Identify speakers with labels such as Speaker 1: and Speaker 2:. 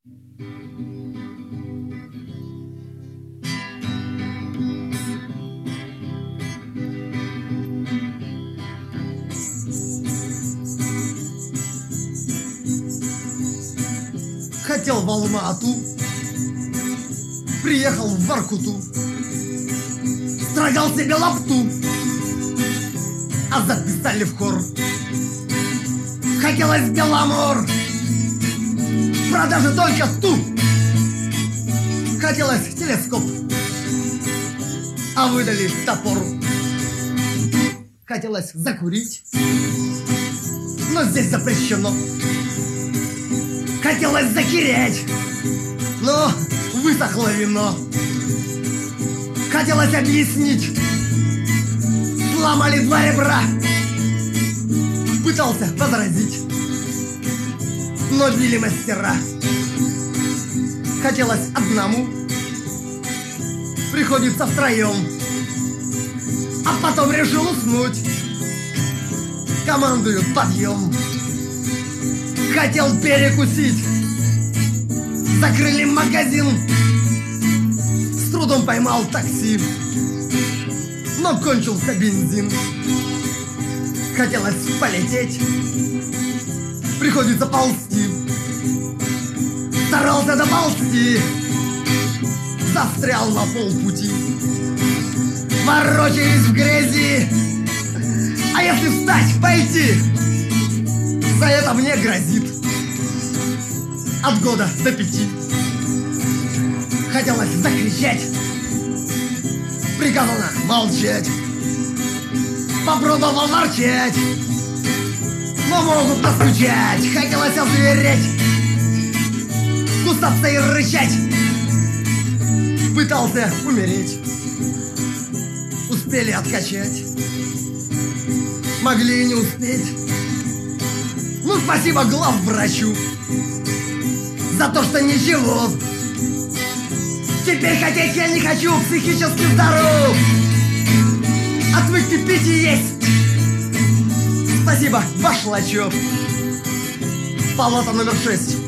Speaker 1: Хотел в Алма-Ату, приехал в Воркуту, строгал себе лапту, а записали в хор. Хотелось Беломор, продажи только ту. Хотелось телескоп, а выдали топор. Хотелось закурить, но здесь запрещено. Хотелось закиреть, но высохло вино. Хотелось объяснить, сломали два ребра. Пытался возразить, но били мастера. Хотелось одному, приходится втроем. А потом решил уснуть, командуют подъем. Хотел перекусить, закрыли магазин. С трудом поймал такси, но кончился бензин. Хотелось полететь, приходится ползти. Старался доползти, застрял на полпути. Ворочаясь в грязи, а если встать, пойти, за это мне грозит от года до 5. Хотелось закричать, приказано молчать. Попробовал ворчать, но могут постучать. Хотелось озвереть, кусаться и рычать. Пытался умереть, успели откачать, могли и не успеть. Ну, спасибо главврачу за то, что ничего. Теперь хотеть я не хочу, психически здоров. Отвыкли пить и есть. Спасибо, ваш Лачев. Палата номер 6.